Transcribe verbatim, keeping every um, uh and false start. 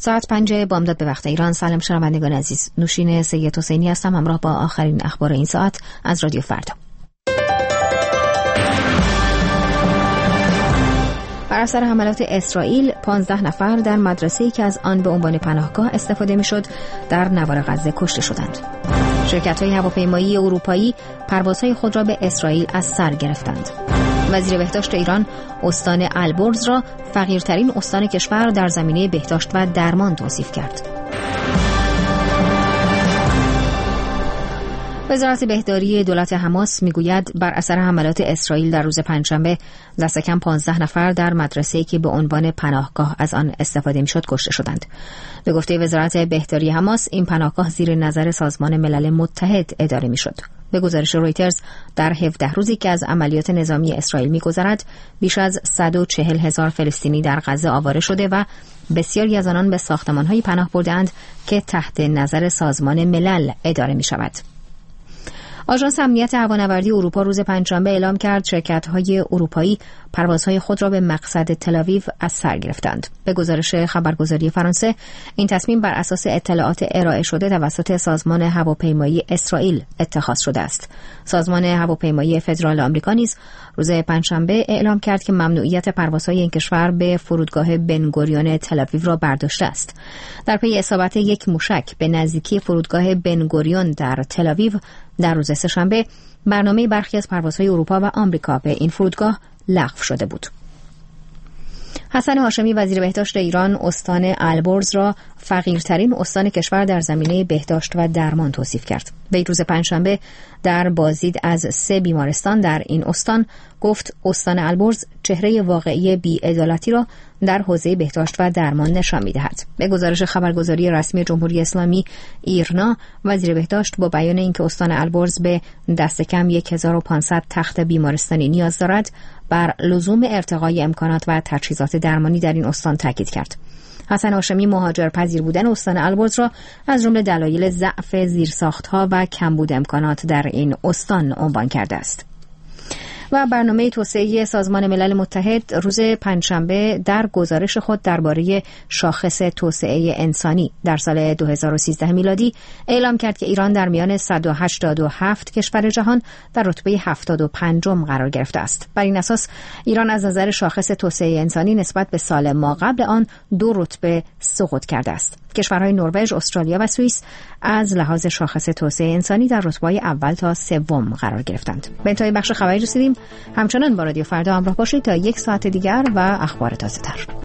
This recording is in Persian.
ساعت پنج بامداد به وقت ایران. سلام شنوندگان عزیز، نوشین سید حسینی هستم همراه با آخرین اخبار این ساعت از رادیو فردا. بر اثر حملات اسرائیل پانزده نفر در مدرسه‌ای که از آن به عنوان پناهگاه استفاده می‌شد در نوار غزه کشته شدند. شرکت‌های هواپیمایی اروپایی پروازهای خود را به اسرائیل از سر گرفتند. وزیر بهداشت ایران استان البرز را فقیرترین استان کشور در زمینه بهداشت و درمان توصیف کرد. وزارت بهداری دولت حماس میگوید بر اثر حملات اسرائیل در روز پنجشنبه دست کم پانزده نفر در مدرسه‌ای که به عنوان پناهگاه از آن استفاده می‌شد کشته شدند. به گفته وزارت بهداری حماس این پناهگاه زیر نظر سازمان ملل متحد اداره می‌شد. به گزارش رویترز در هفده روزی که از عملیات نظامی اسرائیل می‌گذرد بیش از صد و چهل هزار فلسطینی در غزه آواره شده و بسیاری از آنان به ساختمان‌های پناه برده‌اند که تحت نظر سازمان ملل اداره می‌شود. آژانس امنیت هوانوردی اروپا روز پنجشنبه اعلام کرد شرکت‌های اروپایی پروازهای خود را به مقصد تل‌آویو از سر گرفتند. به گزارش خبرگزاری فرانسه این تصمیم بر اساس اطلاعات ارائه شده توسط سازمان هواپیمایی اسرائیل اتخاذ شده است. سازمان هواپیمایی فدرال آمریکا نیز روز پنجشنبه اعلام کرد که ممنوعیت پروازهای این کشور به فرودگاه بن گوریون تل‌آویو را برداشته است. در پی اصابت یک موشک به نزدیکی فرودگاه بن گوریون در تل‌آویو در روز سه‌شنبه برنامه برخی از پروازهای اروپا و آمریکا به این فرودگاه لغو شده بود. حسن هاشمی وزیر بهداشت ایران استان البرز را فقیرترین استان کشور در زمینه بهداشت و درمان توصیف کرد. وی روز پنجشنبه در بازدید از سه بیمارستان در این استان گفت استان البرز چهره واقعی بی‌عدالتی را در حوزه بهداشت و درمان نشان می‌دهد. به گزارش خبرگزاری رسمی جمهوری اسلامی ایرنا، وزیر بهداشت با بیان اینکه استان البرز به دست کم هزار و پانصد تخت بیمارستانی نیاز دارد، بر لزوم ارتقای امکانات و تجهیزات درمانی در این استان تاکید کرد. حسن هاشمی مهاجرپذیر بودن استان البرز را از جمله دلایل ضعف زیرساخت‌ها و کمبود امکانات در این استان عنوان کرده است. و برنامه توسعه سازمان ملل متحد روز پنجشنبه در گزارش خود درباره شاخص توسعه انسانی در سال دو هزار و سیزده میلادی اعلام کرد که ایران در میان صد و هشتاد و هفت کشور جهان در رتبه هفتاد و پنجم قرار گرفته است. بر این اساس ایران از نظر شاخص توسعه انسانی نسبت به سال ما قبل آن دو رتبه سقوط کرده است. کشورهای نروژ، استرالیا و سوئیس از لحاظ شاخص توسعه انسانی در رتبه‌های اول تا سوم قرار گرفتند. به انتهای بخش خبری رسیدیم. همچنان با رادیو فردا همراه باشید تا یک ساعت دیگر و اخبار تازه‌تر.